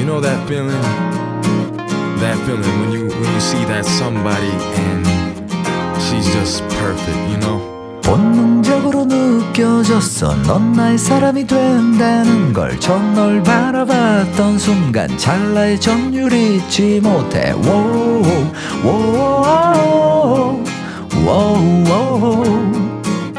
know that feeling? That feeling when you see that somebody and she's just perfect, you know? 본능적으로 느껴졌어. 넌 나의 사람이 된다는 걸. 처음 널 바라봤던 순간 찰나의 전율 잊지 못해. Wow, wow, wow, wow.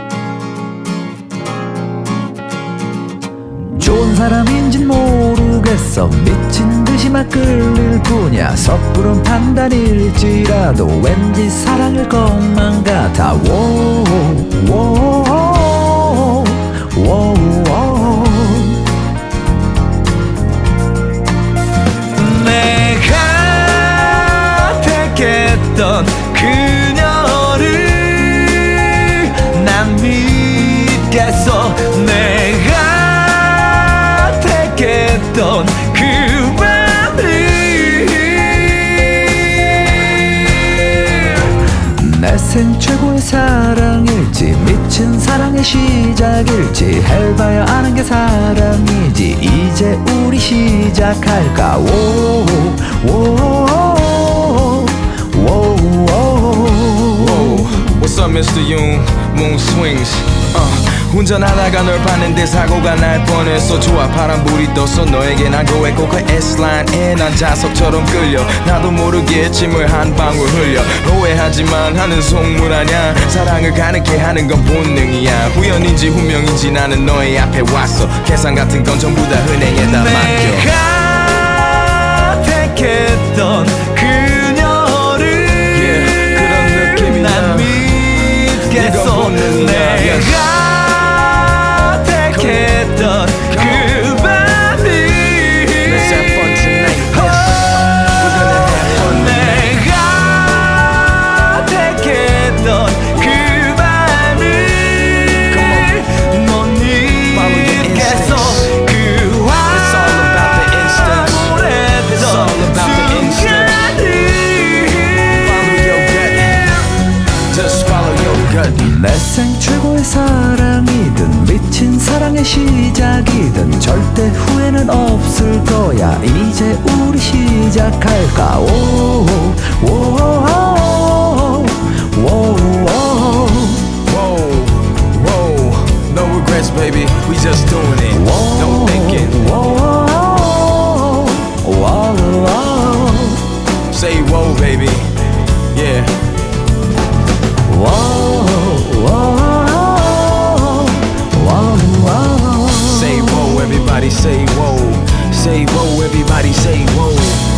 좋은 사람인진 모르겠어. 미친 듯이 막 끌릴 뿐이야. 섣부른 판단일지라도 왠지 사랑일 것만 같아. Wow, wow, wow, wow. 내가 택했던 그녀를 난 믿겠어. 내가 택했던 그 밤을 내 생 최고의 사랑일지 미친 사랑의 시작일지 해봐야 아는 게 사랑이지. 이제 우리 시작할까. 오, 오, 오, 오, 오. What's up, Mr. Yoon? Moon swings. 운전하다가 널 봤는데 사고가 날 뻔했어. 좋아 파란불이 떴어. 너에게 난 고했고 그 S라인에 난 자석처럼 끌려. 나도 모르게 침을 한 방울 흘려. 오해하지만 하는 속물 아냐. 사랑을 가능케 하는 건 본능이야. 우연인지 운명인지 나는 너의 앞에 왔어. 계산 같은 건 전부 다 은행에다 맡겨. 내가 택했던 그녀를 그런 느낌이야. 난 믿겠어. 내가 택했던 그 밤을 Let's have fun tonight. We're gonna have fun. 내가 택했던 그 밤을 넌 믿겠어. 그 It's all about the instant. It's all about the instant. Follow your gut. Just follow your gut. 내 생 최고의 사랑이든 미친 사랑의 시작이든 절대 후회는 없을 거야. 이제 우리 시작할까. 오, 오, 오, 오, 오. Whoa, whoa, no regrets, baby. We just doing it. No thinking. Say whoa, baby. Yeah. Say whoa, everybody say whoa. Say whoa, everybody say whoa.